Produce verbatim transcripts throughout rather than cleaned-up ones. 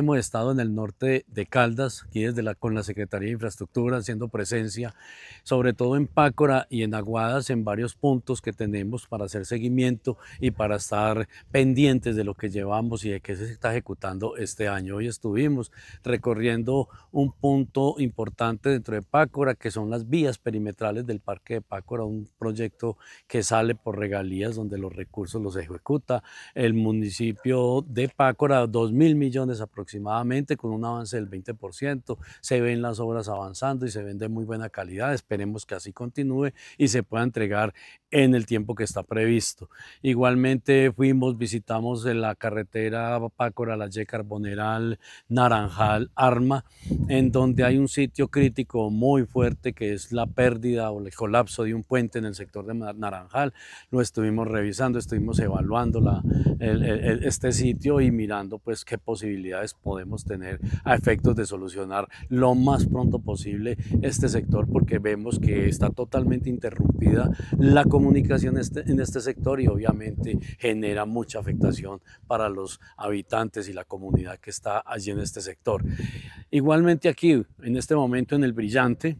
hemos estado en el norte de, de Caldas, aquí desde la, con la Secretaría de Infraestructura, haciendo presencia, sobre todo en Pácora y en Aguadas, en varios puntos que tenemos para hacer seguimiento y para estar pendientes de lo que llevamos y de qué se está ejecutando este año. Hoy estuvimos recorriendo un punto importante dentro de Pácora, que son las vías perimetrales del Parque de Pácora, un proyecto que sale por regalías donde los recursos los ejecuta el municipio de Pácora, dos mil millones aproximadamente, con un avance del veinte por ciento. Se ven las obras avanzando y se ven de muy buena calidad. Esperemos que así continúe y se pueda entregar en el tiempo que está previsto. Igualmente fuimos, visitamos la carretera Pácora, La Ye, Carboneral, Naranjal, Arma, en donde hay un sitio crítico muy fuerte que es la pérdida o el colapso de un puente en el sector de Naranjal. Lo estuvimos revisando, estuvimos evaluando la, el, el, este sitio y mirando pues qué posibilidades podemos tener a efectos de solucionar lo más pronto posible este sector, porque vemos que está totalmente interrumpida la comunicación este, en este sector y obviamente genera mucha afectación para los habitantes y la comunidad que está allí en este sector. Igualmente aquí, en este momento en el Brillante,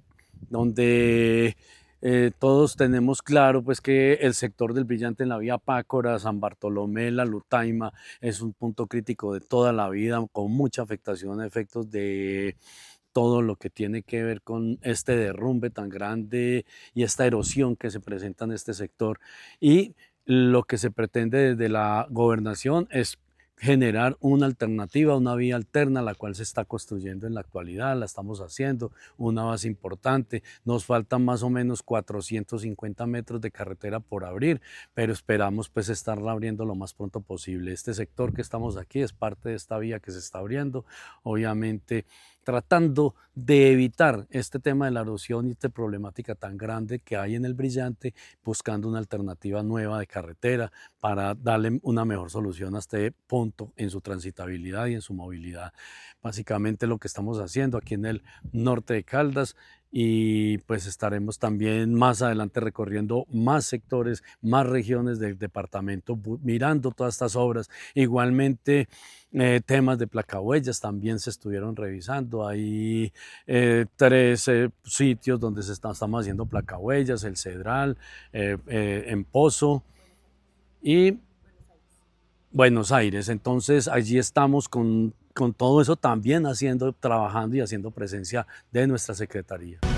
donde Eh, todos tenemos claro pues que el sector del Brillante en la vía Pácora, San Bartolomé, La Lutaima es un punto crítico de toda la vida, con mucha afectación, efectos de todo lo que tiene que ver con este derrumbe tan grande y esta erosión que se presenta en este sector. Y lo que se pretende desde la gobernación es generar una alternativa, una vía alterna, la cual se está construyendo en la actualidad, la estamos haciendo, una base importante. Nos faltan más o menos cuatrocientos cincuenta metros de carretera por abrir, pero esperamos pues estarla abriendo lo más pronto posible. Este sector que estamos aquí es parte de esta vía que se está abriendo, obviamente tratando de evitar este tema de la erosión y esta problemática tan grande que hay en el Brillante, buscando una alternativa nueva de carretera para darle una mejor solución a este punto en su transitabilidad y en su movilidad. Básicamente lo que estamos haciendo aquí en el norte de Caldas, y pues estaremos también más adelante recorriendo más sectores, más regiones del departamento, mirando todas estas obras. Igualmente eh, temas de placahuellas también se estuvieron revisando. Hay eh, tres eh, sitios donde se está, estamos haciendo placahuellas: el Cedral, eh, eh, en Pozo y Buenos Aires. Entonces allí estamos con, con todo eso también haciendo, trabajando y haciendo presencia de nuestra Secretaría.